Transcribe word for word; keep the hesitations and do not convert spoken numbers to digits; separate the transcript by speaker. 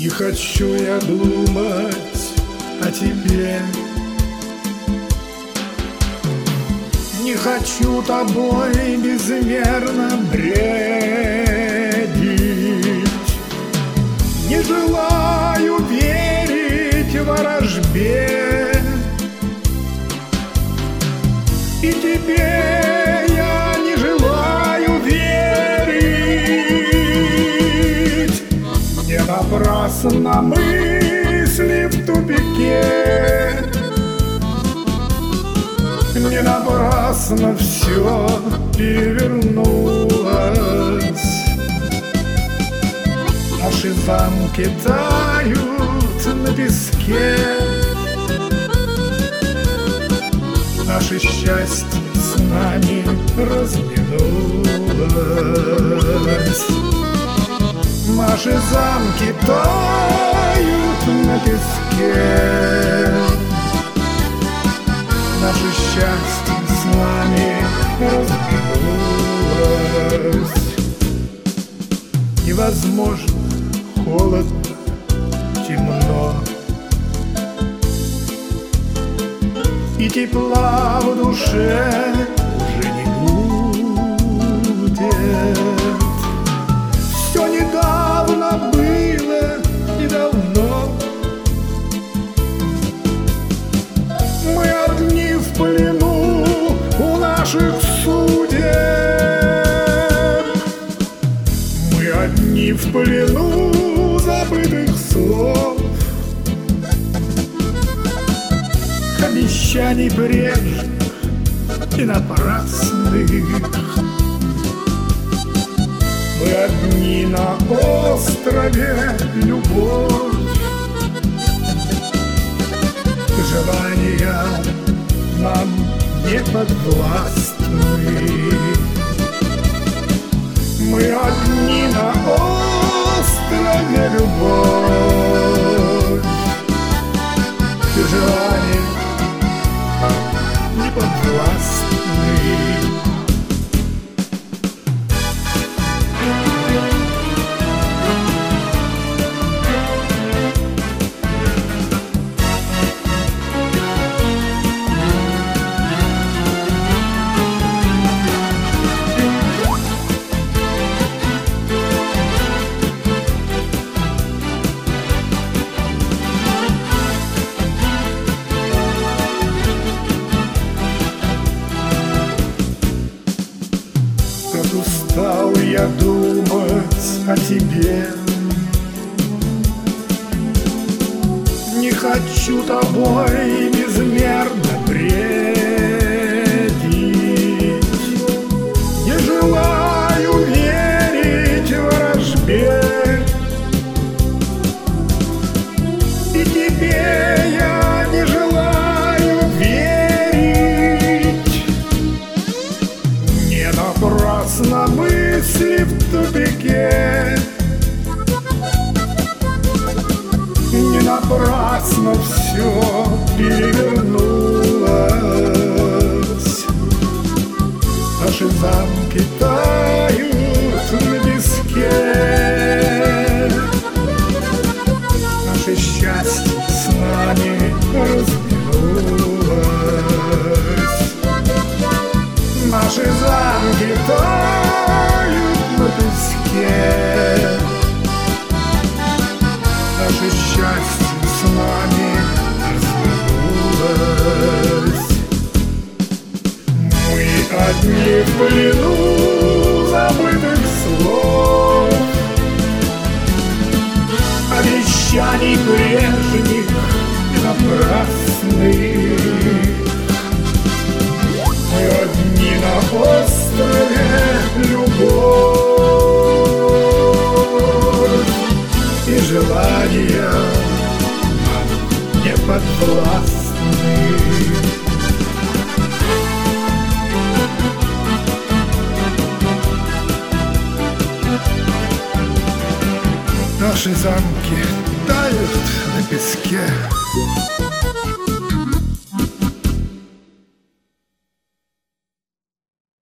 Speaker 1: Не хочу я думать о тебе, не хочу тобой безмерно бредить, не желаю верить ворожбе, и тебе я не желаю верить. Не напрасно мысли в тупике, не напрасно все перевернулось. Наши замки тают на песке, наше счастье с нами разминулось. Наши замки тают на песке, наше счастье с нами разминулось. Невозможно, холодно, темно, и тепла в душе уже не будет. Все недавно было, недавно. Мы одни в плену у наших судеб, мы одни в плену забытых слов, обещаний прежних и напрасных. Мы одни на острове любовь, желания нам не подвластны. Мы одни на острове любовь, желания не подвластны. Устал я думать о тебе, не хочу тобой безмерно бредить, не желаю верить ворожбе, и тебе я не желаю верить. Не напрасно мысли в тупике, не напрасно все перевернулось. Наши замки тают на песке, наше счастье с нами разминулось. Наши замки тают на песке, наше счастье с нами разминулось. Мы одни в плену забытых слов, обещаний прежних и напрасных. Мы одни на острове любовь, и желания нам не подвластны. Наши замки тают на песке,